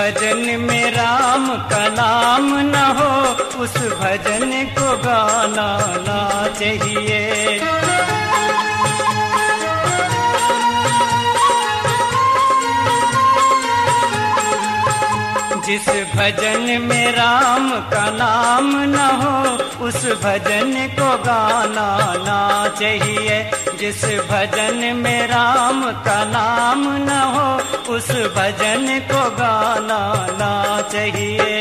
भजन में राम का नाम न हो, उस भजन को गाना ना चाहिए। जिस भजन में राम का नाम न हो, उस भजन को गाना ना चाहिए। जिस भजन में राम का नाम न हो, उस भजन को गाना ना चाहिए।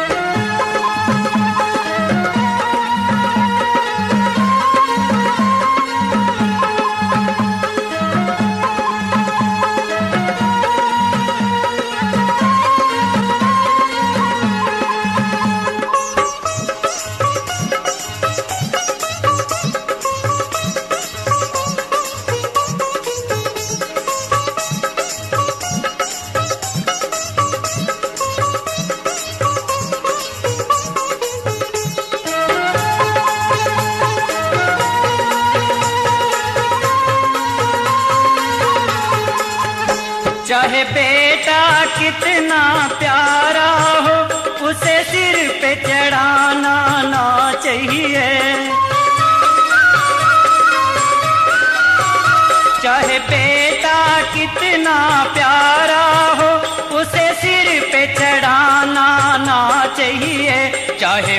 चाहे बेटा कितना प्यारा हो, उसे सिर पे चढ़ाना ना चाहिए। चाहे बेटा कितना प्यारा हो, उसे सिर पे चढ़ाना ना चाहिए। चाहे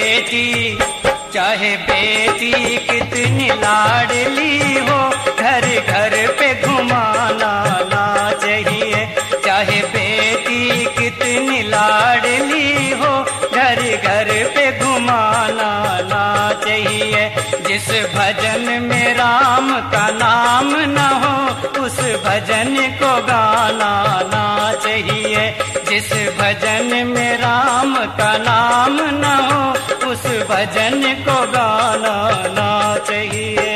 बेटी कितनी लाडली हो, घर घर पे घुमाना ना चाहिए। चाहे बेटी कितनी लाडली हो, घर घर पे घुमाना ना चाहिए। जिस भजन में राम का नाम न हो, उस भजन को गाना ना चाहिए। जिस भजन में राम का नाम न हो, उस भजन को गाना ना चाहिए।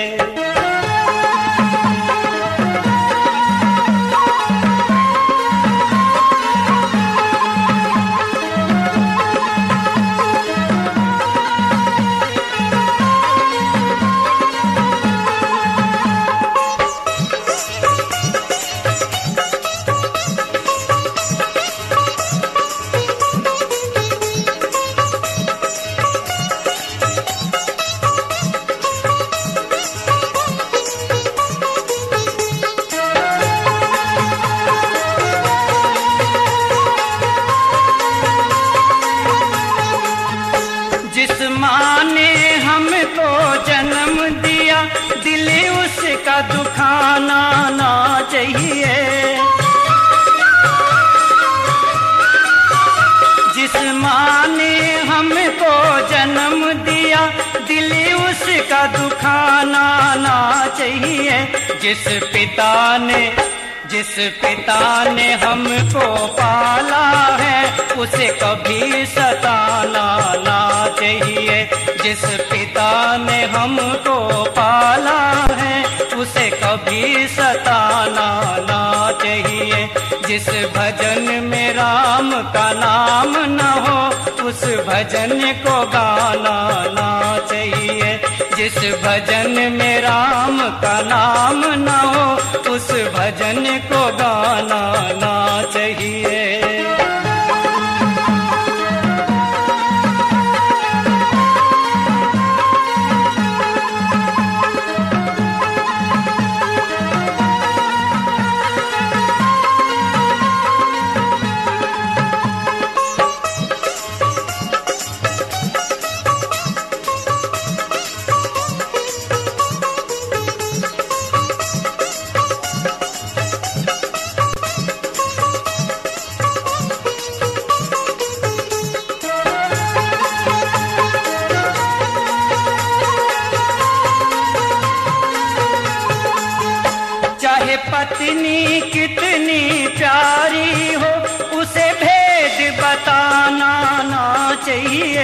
जिस माँ ने हमको जन्म दिया, दिल उसका दुखाना ना चाहिए। जिस माँ ने हमको जन्म दिया, दिल उसका दुखाना ना चाहिए। जिस पिता ने हमको पाला है, उसे कभी सताना ना चाहिए। जिस पिता ने हमको पाला है, उसे कभी सताना ना चाहिए। जिस भजन में राम का नाम न हो, उस भजन को गाना ना चाहिए। जिस भजन में राम का नाम न हो, उस भजन को गाना ना चाहिए। पत्नी कितनी प्यारी हो, उसे भेद बताना ना चाहिए।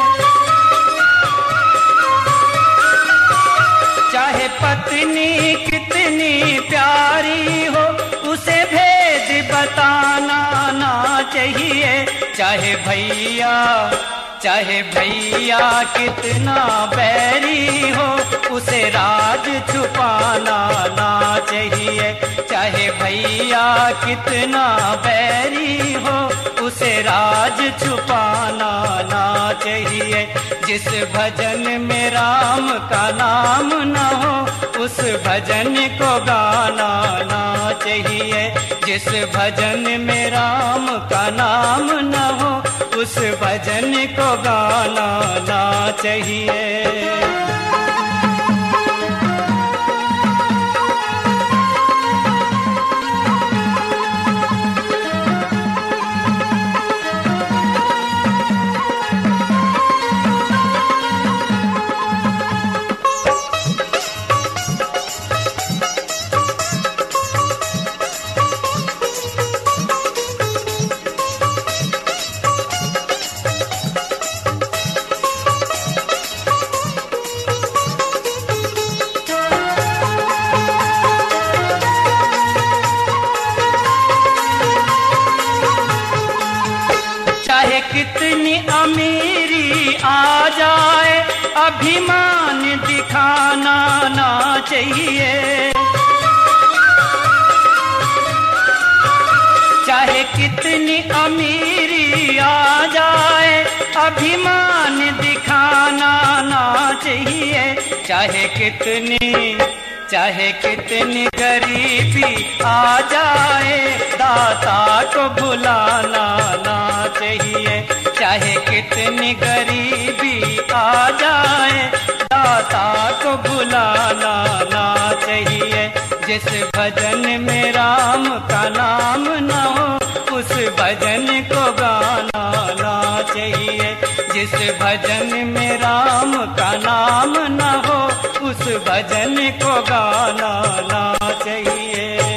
चाहे पत्नी कितनी प्यारी हो, उसे भेद बताना ना चाहिए। चाहे चाहे भैया कितना बैरी हो, उसे राज छुपाना ना चाहिए। चाहे भैया कितना बैरी हो, उसे राज छुपाना ना चाहिए। जिस भजन में राम का नाम न हो, उस भजन को गाना ना चाहिए। जिस भजन में राम का नाम न हो, उस भजन को गाना ना चाहिए। कितनी अमीरी आ जाए, अभिमान दिखाना ना चाहिए। चाहे कितनी अमीरी आ जाए, अभिमान दिखाना ना चाहिए। चाहे कितनी गरीबी आ जाए, दाता को भुलाना ना चाहिए। चाहे कितनी गरीबी आ जाए, दाता को भुलाना ना चाहिए। जिस भजन में राम का नाम न हो, उस भजन को गाना ना चाहिए। जिस भजन में राम का नाम न हो, उस भजन को गाना ना चाहिए।